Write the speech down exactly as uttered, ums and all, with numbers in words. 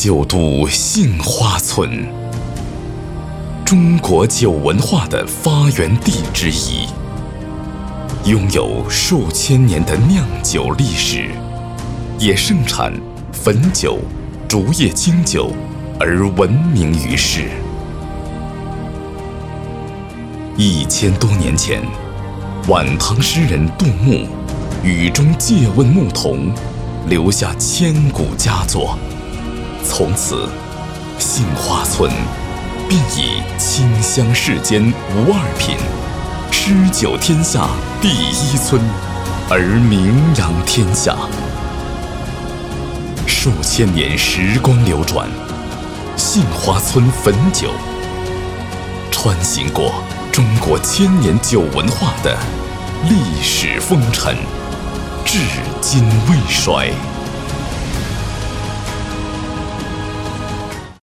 酒都杏花村，中国酒文化的发源地之一，拥有数千年的酿酒历史，也盛产汾酒、竹叶青酒而闻名于世。一千多年前，晚唐诗人杜牧雨中借问牧童，留下千古佳作。从此，杏花村便以清香世间无二品，诗酒天下第一村而名扬天下。数千年时光流转，杏花村汾酒穿行过中国千年酒文化的历史风尘，至今未衰。